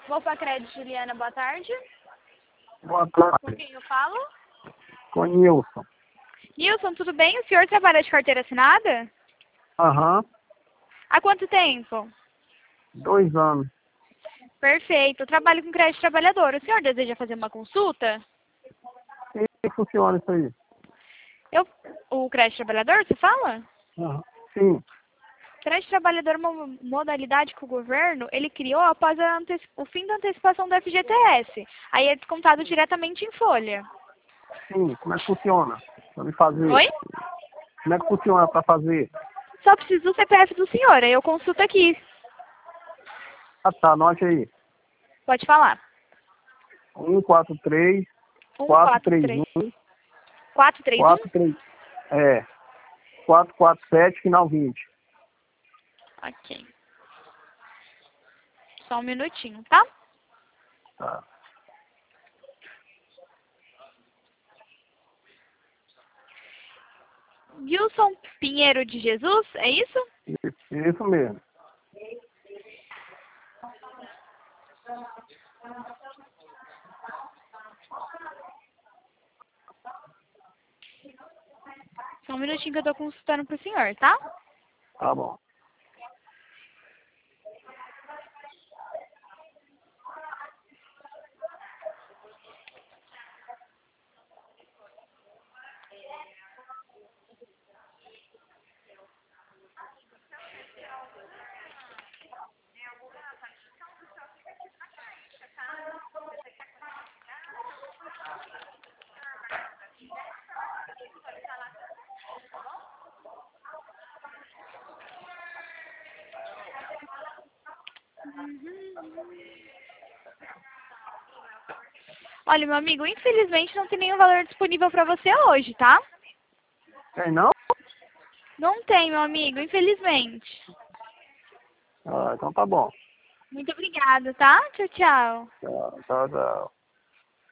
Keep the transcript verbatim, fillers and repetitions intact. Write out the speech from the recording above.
Vou para crédito, Juliana, boa tarde. Boa Com tarde. quem eu falo? Com Nilson. Nilson, tudo bem? O senhor trabalha de carteira assinada? Aham. Há quanto tempo? Dois anos. Perfeito. Eu trabalho com crédito trabalhador. O senhor deseja fazer uma consulta? E funciona isso aí? Eu, o crédito trabalhador, você fala? Aham. Sim. Crédito trabalhador é uma modalidade que o governo ele criou após a anteci- o fim da antecipação do F G T S. Aí é descontado diretamente em folha. Sim. Como é que funciona? Pra me fazer. Oi? Como é que funciona pra fazer? Só preciso do C P F do senhor, aí eu consulto aqui. Ah, tá. Anote aí. Pode falar. Um, quatro, três, Um, quatro, quatro, três, três. um, Quatro, três, um? quatro, três. É. Quatro, quatro, sete, final vinte. Ok. Só um minutinho, tá? Tá. Wilson Pinheiro de Jesus, é isso? Isso, isso mesmo. Só um minutinho que eu tô consultando pro senhor, tá? Tá bom. Olha, meu amigo, infelizmente não tem nenhum valor disponível pra você hoje, tá? Tem não? Não tem, meu amigo, infelizmente. Ah, então tá bom. Muito obrigada, tá? Tchau, tchau. Tchau, tchau, tchau.